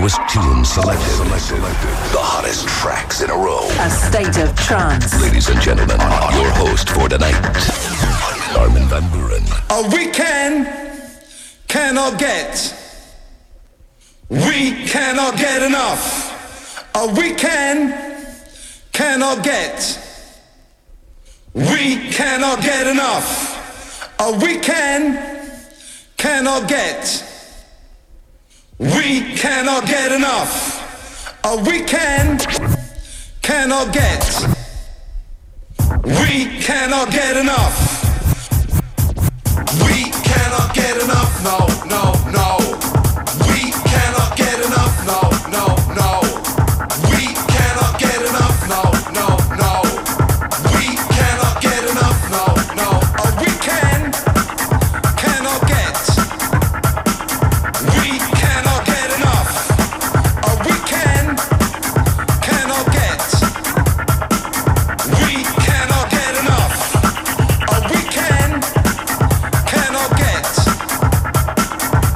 newest tunes selected. The hottest tracks in a row. A state of trance. Ladies and gentlemen, your host for tonight, Armin van Buuren. We cannot get. We cannot get enough. We cannot get. We cannot get enough. We cannot get. We cannot get enough. We cannot get. We cannot get enough. We cannot get enough. No, no, no. We cannot get enough. No, no, no. We cannot get enough. No, no, no. We cannot get enough. No, no. We cannot get. We cannot get enough. We cannot get. We cannot get enough. We cannot get.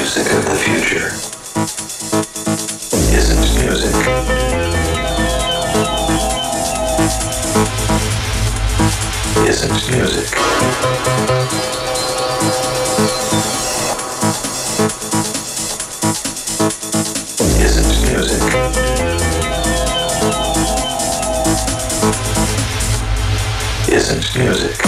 music of the future isn't music. Isn't music. Isn't music. Isn't music.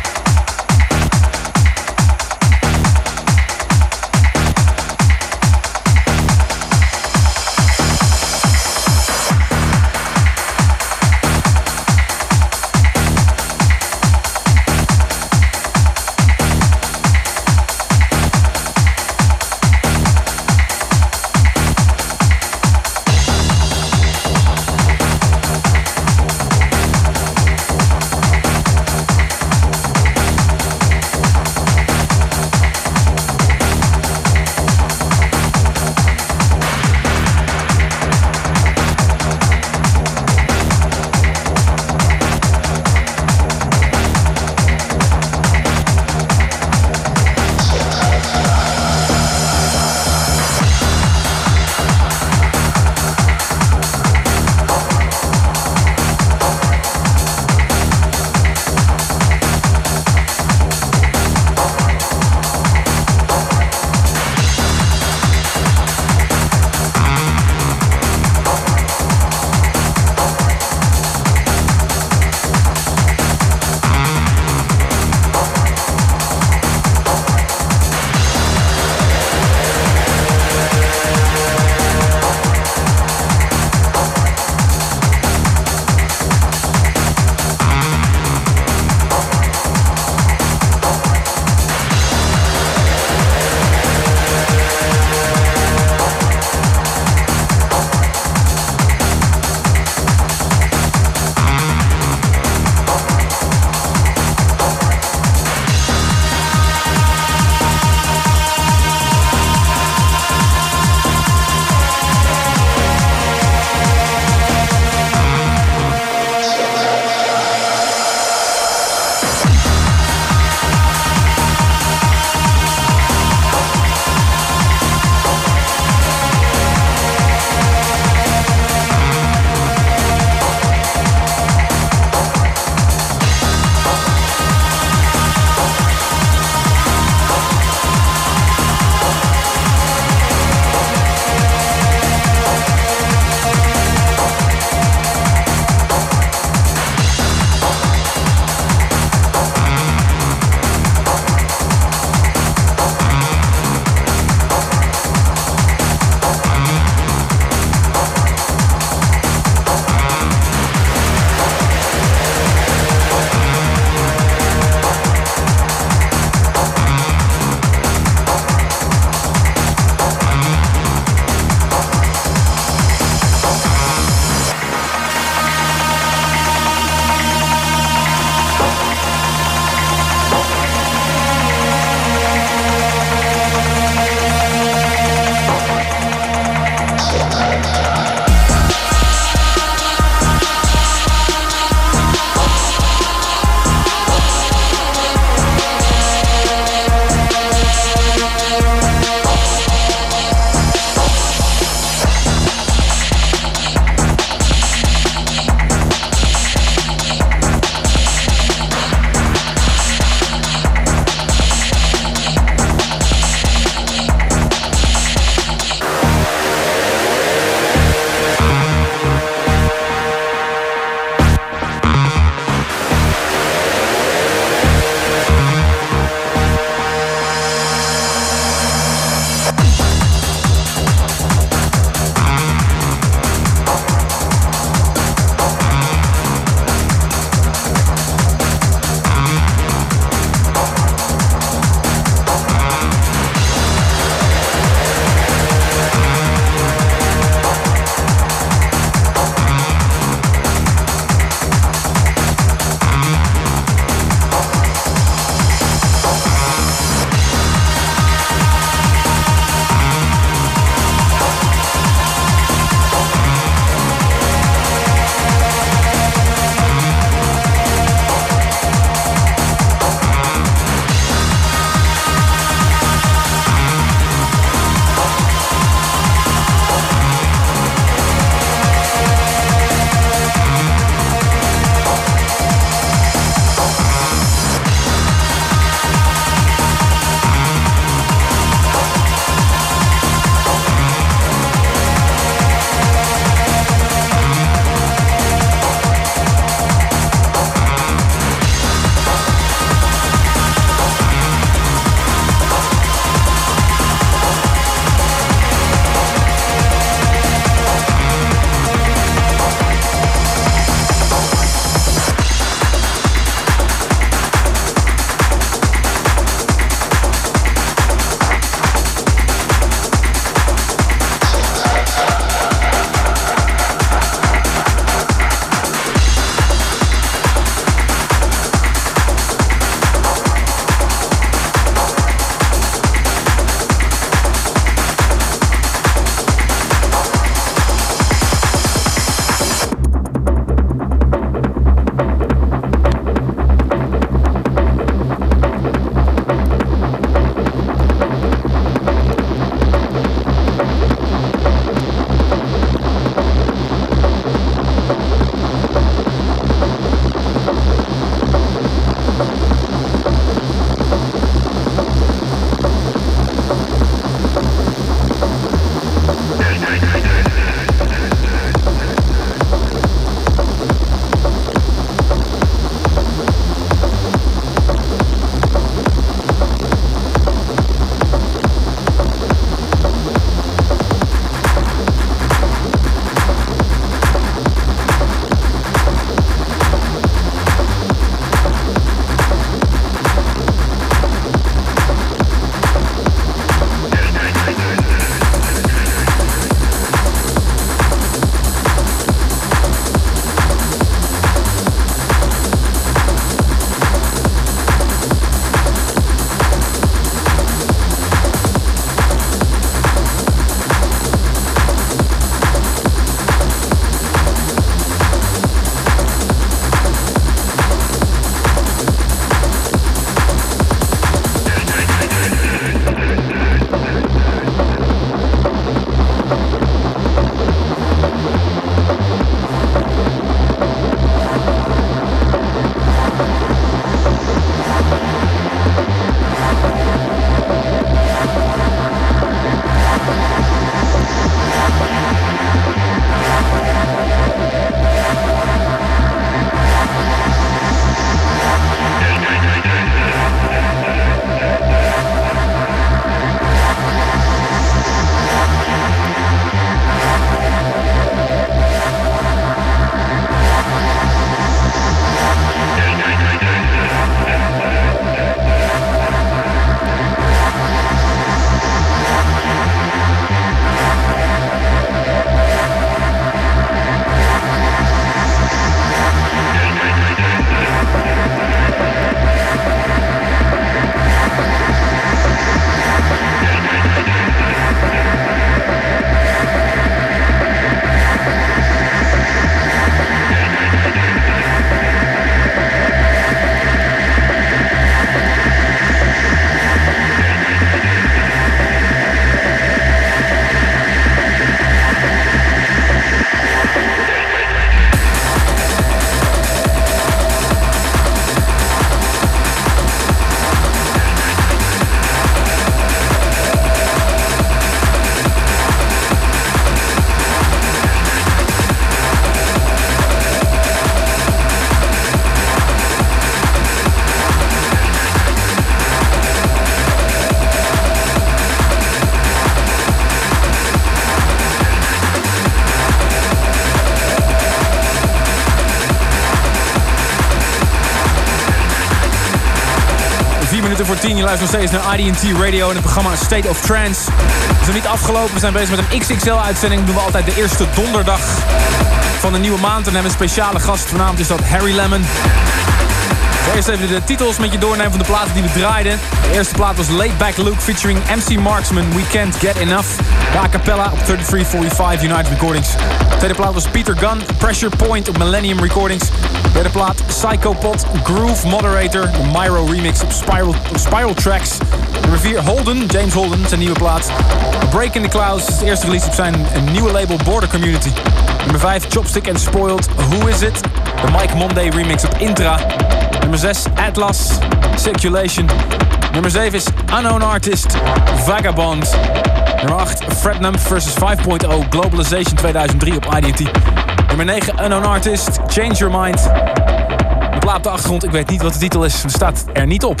minuten voor 10. Je luistert nog steeds naar IDT Radio en het programma State of Trance. We zijn niet afgelopen, we zijn bezig met een XXL-uitzending. Dat doen we altijd de eerste donderdag van de nieuwe maand. En hebben we een speciale gast. Vanavond is dat Harry Lemon. Eerst even de titels met je doornemen van de platen die we draaiden. De eerste plaat was Laid Back Luke featuring MC Marksman, We Can't Get Enough. De a cappella op 3345 United Recordings. De tweede plaat was Peter Gunn, Pressure Point op Millennium Recordings. De derde plaat Psychopod, Groove Moderator, de Myro remix op Spiral Tracks. Nummer 4 Holden, James Holden, zijn nieuwe plaat. A Break in the Clouds is de eerste release op zijn nieuwe label Border Community. Nummer 5 Chopstick and Spoiled, Who Is It? De Mike Monday remix op Intra. Nummer 6, Atlas, Circulation. Nummer 7 is Unknown Artist, Vagabond. Nummer 8, Frednum vs 5.0, Globalization 2003 op IDT. Nummer 9, Unknown Artist, Change Your Mind. De plaat op de achtergrond, ik weet niet wat de titel is, het staat er niet op.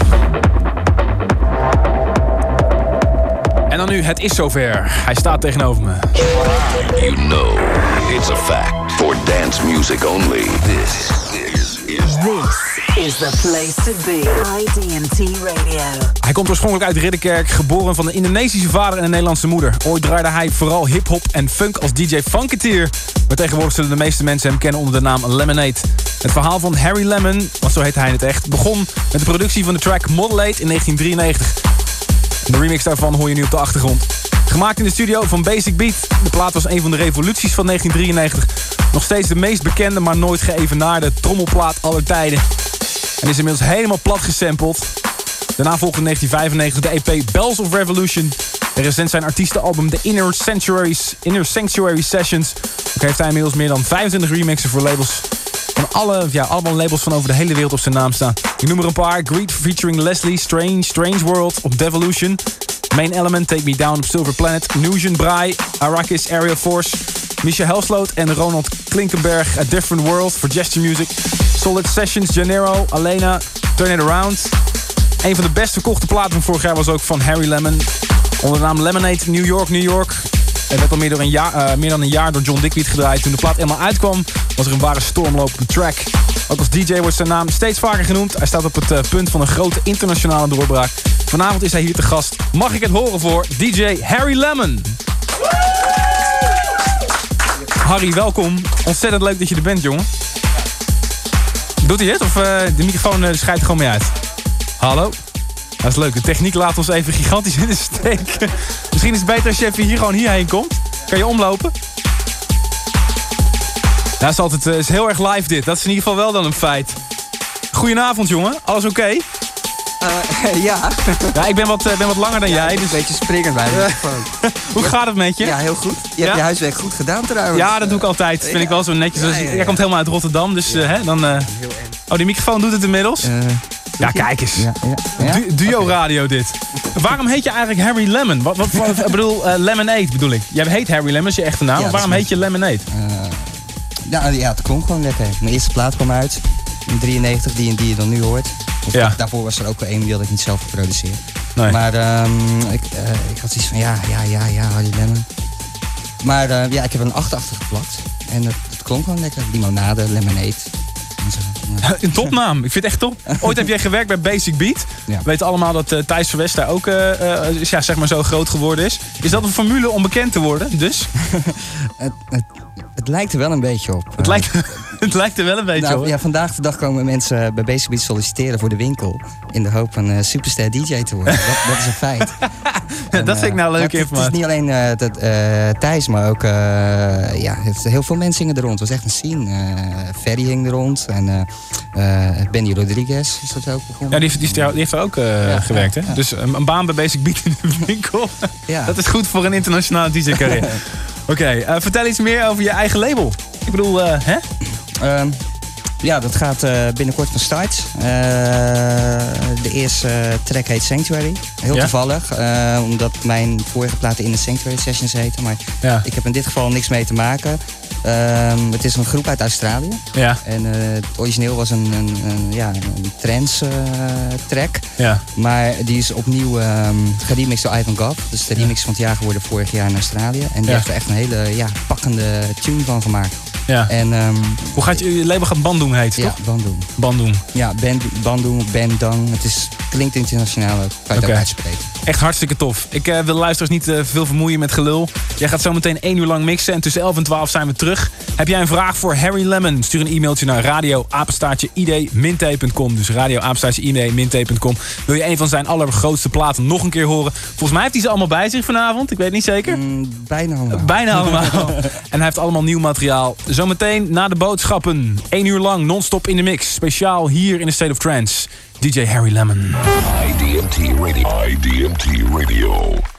En dan nu, het is zover. Hij staat tegenover me. You know it's a fact. For dance music only. This is the place to be. IDT Radio. Hij komt oorspronkelijk uit Ridderkerk, geboren van een Indonesische vader en een Nederlandse moeder. Ooit draaide hij vooral hip-hop en funk als DJ Funketeer. Maar tegenwoordig zullen de meeste mensen hem kennen onder de naam Lemonade. Het verhaal van Harry Lemon, want zo heet hij in het echt, begon met de productie van de track Modulate in 1993. De remix daarvan hoor je nu op de achtergrond. Gemaakt in de studio van Basic Beat. De plaat was een van de revoluties van 1993. Nog steeds de meest bekende, maar nooit geëvenaarde trommelplaat aller tijden. En is inmiddels helemaal plat gesampled. Daarna volgde in 1995 de EP Bells of Revolution. En recent zijn artiestenalbum The Inner Sanctuary Sessions. Ook heeft hij inmiddels meer dan 25 remixen voor labels. Van allemaal labels van over de hele wereld op zijn naam staan. Ik noem er een paar. Greed featuring Leslie, Strange World op Devolution. Main Element, Take Me Down op Silver Planet. Nusion Brai, Arrakis, Area Force. Misha Helsloot en Ronald Klinkenberg, A Different World voor Gesture Music. Solid Sessions, Janeiro, Alena, Turn It Around. Een van de best verkochte platen van vorig jaar was ook van Harry Lemon. Onder de naam Lemonade, New York. Het werd al meer dan een jaar door John Dickweed gedraaid. Toen de plaat eenmaal uitkwam, was er een ware stormloop op de track. Ook als DJ wordt zijn naam steeds vaker genoemd. Hij staat op het punt van een grote internationale doorbraak. Vanavond is hij hier te gast. Mag ik het horen voor DJ Harry Lemon? Harry, welkom. Ontzettend leuk dat je er bent, jongen. Doet hij het? Of de microfoon scheidt er gewoon mee uit? Hallo? Dat is leuk. De techniek laat ons even gigantisch in de steek. Misschien is het beter als je even gewoon hierheen komt. Kan je omlopen? Ja, het is heel erg live dit. Dat is in ieder geval wel dan een feit. Goedenavond, jongen. Alles oké? Ja. Ja, ik ben wat langer dan jij. Dus... Een beetje springend bij de microfoon. Hoe gaat het met je? Ja, heel goed. Je hebt je huiswerk goed gedaan trouwens. Ja, dat doe ik altijd. Vind ik wel zo netjes. Jij komt helemaal uit Rotterdam, dus dan... Heel erg. Oh, die microfoon doet het inmiddels? Ja, kijk eens. Ja. Duo radio dit. Waarom heet je eigenlijk Harry Lemon? Ik bedoel, Lemonade bedoel ik. Jij heet Harry Lemon, is je echte naam. Ja, Waarom heet je Lemonade? Ja, het klonk gewoon lekker. Mijn eerste plaat kwam uit in 93, die je dan nu hoort. Daarvoor was er ook wel één, die had ik niet zelf geproduceerd. Nee. Maar ik had zoiets van, ja, Harry Lemon. Maar ik heb een 8 achter geplakt. En het klonk gewoon lekker. Limonade, Lemonade. Een topnaam. Ik vind het echt top. Ooit heb jij gewerkt bij Basic Beat. Ja. We weten allemaal dat Thijs Verwest daar ook zeg maar zo groot geworden is. Is dat een formule om bekend te worden? Dus? Het lijkt er wel een beetje op. Het lijkt er wel een beetje op. Ja, vandaag de dag komen mensen bij Basic Beat solliciteren voor de winkel. In de hoop een superster DJ te worden. Dat is een feit. Dat vind ik nou leuke informatie. Het is niet alleen Thijs, maar ook heel veel mensen hingen er rond. Het was echt een scene. Ferry hing er rond. En Benny Rodriguez is dat ook begonnen. Ja, die heeft er ook gewerkt. Hè? Ja. Dus een baan bij Basic Beat in de winkel. Ja. Dat is goed voor een internationale DJ-carrière. Oké, vertel iets meer over je eigen label. Ik bedoel, hè? Ja, dat gaat binnenkort van start. De eerste track heet Sanctuary. Heel toevallig, omdat mijn vorige platen in de Sanctuary Sessions heten. Maar ik heb in dit geval niks mee te maken. Het is een groep uit Australië. Ja. En het origineel was een trance track. Ja. Maar die is opnieuw geremixed door Ivan Goff. Dus de remix van het jaar geworden vorig jaar in Australië. En die heeft er echt een hele pakkende tune van gemaakt. Ja. En, Hoe gaat je label gaat Bandung heet, ja, toch? Bandung. Bandung. Ja, Bandung, Bandung. Klinkt internationaal ook. Kan je het ook uitspreken. Echt hartstikke tof. Ik wil de luisteraars niet veel vermoeien met gelul. Jij gaat zo meteen 1 uur lang mixen en tussen 11 en 12 zijn we terug. Heb jij een vraag voor Harry Lemon? Stuur een e-mailtje naar radio@id-minte.com. Dus radio@id-minte.com. Wil je een van zijn allergrootste platen nog een keer horen? Volgens mij heeft hij ze allemaal bij zich vanavond. Ik weet het niet zeker. Bijna allemaal. Bijna allemaal. En hij heeft allemaal nieuw materiaal. Zometeen na de boodschappen. 1 uur lang non-stop in de mix. Speciaal hier in de State of Trance. DJ Harry Lemon. IDMT Radio.